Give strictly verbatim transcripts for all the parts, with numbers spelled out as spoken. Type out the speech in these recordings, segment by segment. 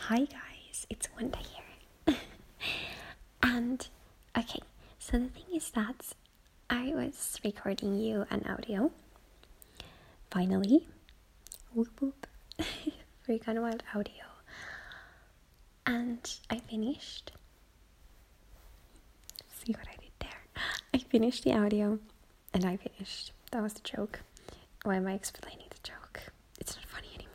Hi guys, it's Wanda here. And okay, so the thing is that I was recording you an audio. Finally. Whoop whoop. Very kind of wild audio. And I finished. See what I did there? I finished the audio and I finished. That was the joke. Why am I explaining the joke? It's not funny anymore.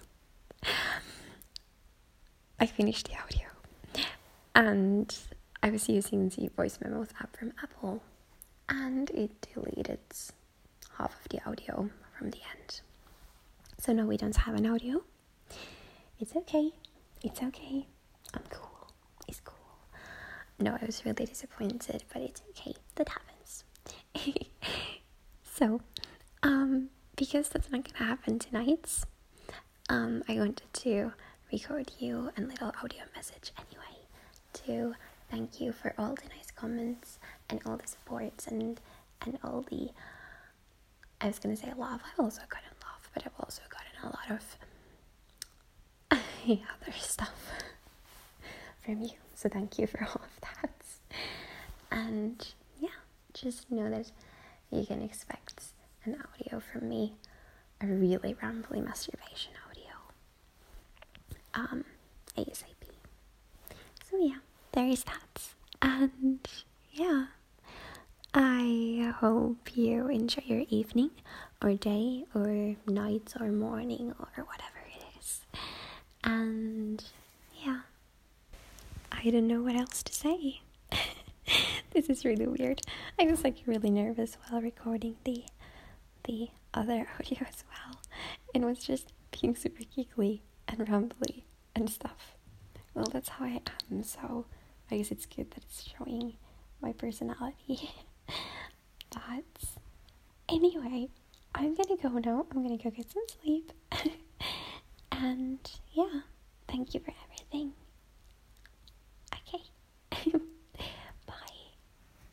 I finished the audio and I was using the voice memos app from Apple and it deleted half of the audio from the end. So now we don't have an audio. It's okay. It's okay. I'm cool. It's cool. No, I was really disappointed, but it's okay. That happens. So, um, because that's not gonna happen tonight, um, I wanted to record you a little audio message anyway to thank you for all the nice comments and all the supports and and all the I was gonna say love. I've also gotten love, but I've also gotten a lot of other stuff from you. So thank you for all of that. And yeah, just know that you can expect an audio from me, a really rambly masturbation audio. Um, ASAP. So yeah, there is that. And yeah, I hope you enjoy your evening or day or night or morning or whatever it is. And yeah, I don't know what else to say. This is really weird. I was like really nervous while recording the the other audio as well. And was just being super giggly and rambly and stuff. Well, that's how I am, so I guess it's good that it's showing my personality. But anyway, I'm gonna go now. I'm gonna go get some sleep. And yeah, thank you